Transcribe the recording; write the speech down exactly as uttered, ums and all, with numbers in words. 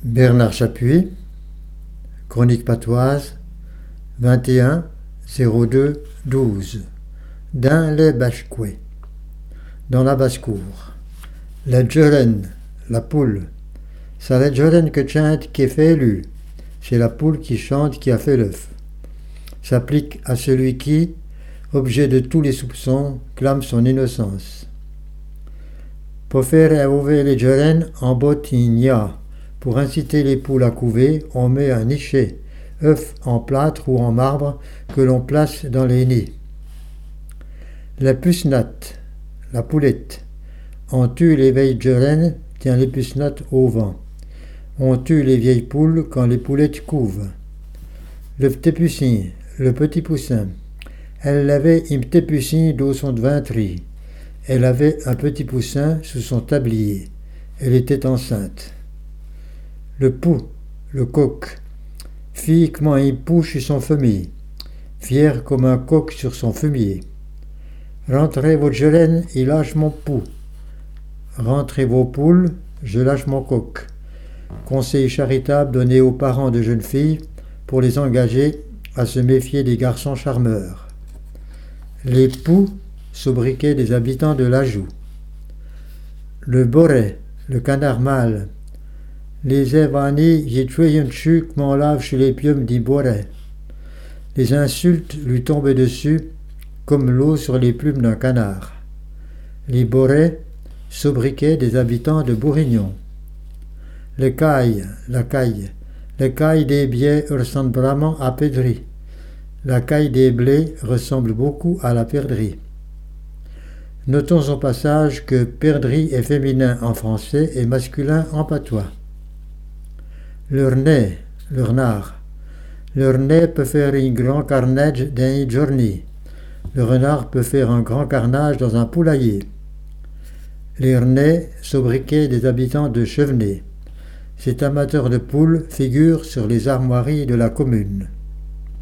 Bernard Chapuis, Chronique patoise, vingt et un zéro deux douze. Dans les Bachkoués. Dans la basse-cour. La djeren, la poule. C'est la djeren que chante qui fait élu. C'est la poule qui chante qui a fait l'œuf. S'applique à celui qui, objet de tous les soupçons, clame son innocence. Pour faire ouvrir les djeren en botigna. Pour inciter les poules à couver, on met un nichet, œuf en plâtre ou en marbre, que l'on place dans les nids. La pucenate, la poulette. On tue les vieilles djeren, tient les pucenates au vent. On tue les vieilles poules quand les poulettes couvent. Le p'tépucin, le petit poussin. Elle avait une p'tépucin dans son vintri. Elle avait un petit poussin sous son tablier. Elle était enceinte. Le pou, le coq, fit comme un pou chez son famille, fier comme un coq sur son fumier. Rentrez vos djeren, il lâche mon pou. Rentrez vos poules, je lâche mon coq. Conseil charitable donné aux parents de jeunes filles pour les engager à se méfier des garçons charmeurs. Les poux, sobriquets des habitants de l'Ajoux. Le boret, le canard mâle. Les évannés, j'ai tué un chu que m'en lave chez les pieumes d'y boirait. Les insultes lui tombaient dessus comme l'eau sur les plumes d'un canard. Les borets, sobriquets des habitants de Bourignon. Le caille, la caille. Le caille des biais ressemble vraiment à perdrix. La caille des blés ressemble beaucoup à la perdrix. Notons au passage que perdrix est féminin en français et masculin en patois. Le renard, le renard. Le renard peut faire un grand carnage dans une journée. Le renard peut faire un grand carnage dans un poulailler. Les renards, sobriquets des habitants de Chevenay. Cet amateur de poules figure sur les armoiries de la commune.